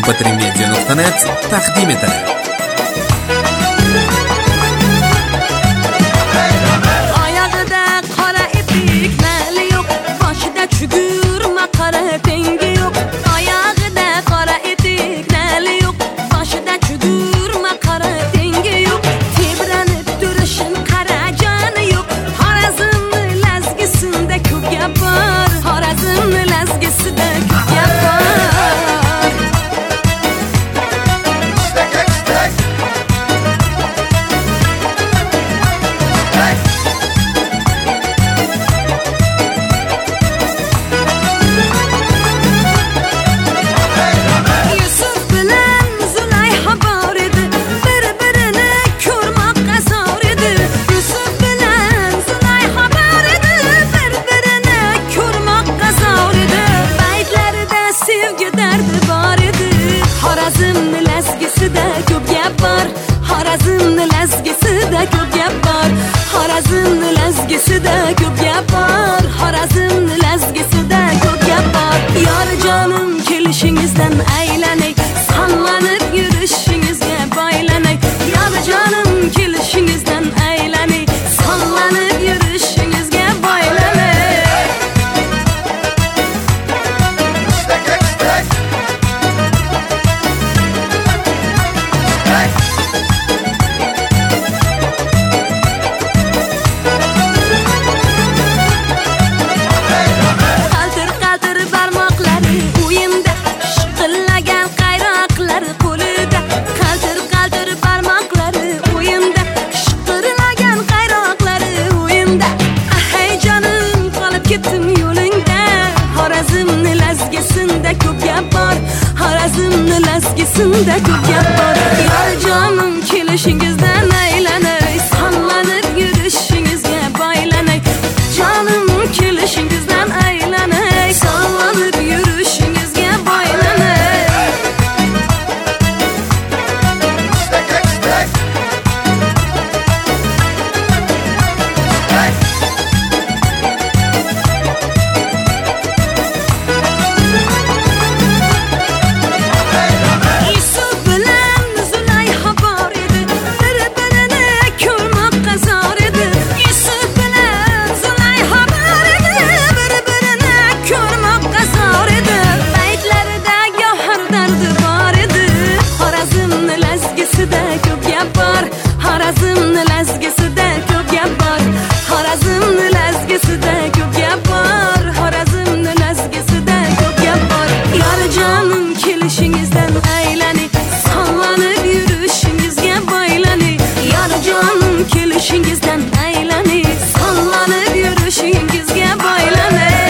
mp3media.net taqdim etadi. Oyog'ida qora etik, nali yo'q, boshida chugurma qora tengi yo'q. Oyog'ida qora etik, nali yo'q, boshida chugurma qora tengi yo'q. Tebranib turishin qara joni yo'q. Xorazmni lazgisida ko'p gap bor. Xorazmni lazgisida ko'p gap bor. Xorazmni lazgisida ko'p gap bor. Xorazmni lazgisida ko'p gap bor. Xorazmni lazgisida ko'p gap bor. Xorazmni lazgisida ko'p gap bor. Yor jonim kelishingizdan aylanay, sanlanib yurishingizga boylanay. Yor jonim kelishingizdan aylanay, sanlanib yurishingizga boylanay. Ketdim yo'lingda, Xorazmni lazgisida ko'p gap bor. Xorazmni lazgisida ko'p gap bor. Yor jonim kelishingizdan aylanay, sanlanib yurishingizga boylanay. Jonim kelishingizdan aylanay, sanlanib yurishingizga boylanay. Xorazmni lazgisida ko'p gap bor. Xorazmni lazgisida ko'p gap bor. Xorazmni lazgisida ko'p gap bor. Yor jonim kelishingizdan aylanay, sanlanib yurishingizga boylanay. Yor jonim kelishingizdan aylanay, sanlanib yurishingizga boylanay.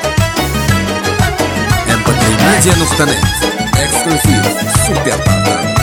mp3media.net eksklyuziv super portal.